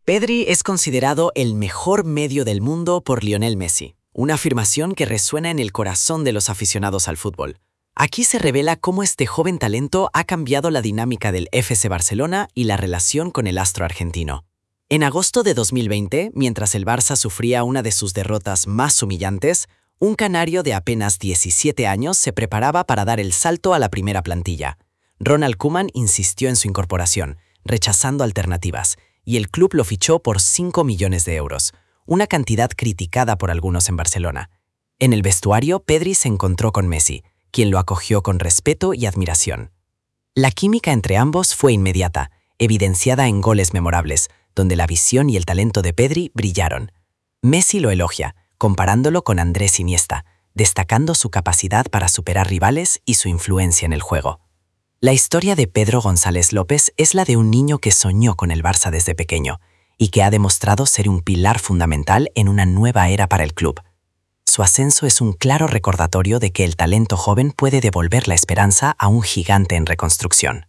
Pedri es considerado el mejor medio del mundo por Lionel Messi, una afirmación que resuena en el corazón de los aficionados al fútbol. Aquí se revela cómo este joven talento ha cambiado la dinámica del FC Barcelona y la relación con el astro argentino. En agosto de 2020, mientras el Barça sufría una de sus derrotas más humillantes, un canario de apenas 17 años se preparaba para dar el salto a la primera plantilla. Ronald Koeman insistió en su incorporación, rechazando alternativas, y el club lo fichó por 5 millones de euros, una cantidad criticada por algunos en Barcelona. En el vestuario, Pedri se encontró con Messi, quien lo acogió con respeto y admiración. La química entre ambos fue inmediata, evidenciada en goles memorables, donde la visión y el talento de Pedri brillaron. Messi lo elogia, comparándolo con Andrés Iniesta, destacando su capacidad para superar rivales y su influencia en el juego. La historia de Pedro González López es la de un niño que soñó con el Barça desde pequeño y que ha demostrado ser un pilar fundamental en una nueva era para el club. Su ascenso es un claro recordatorio de que el talento joven puede devolver la esperanza a un gigante en reconstrucción.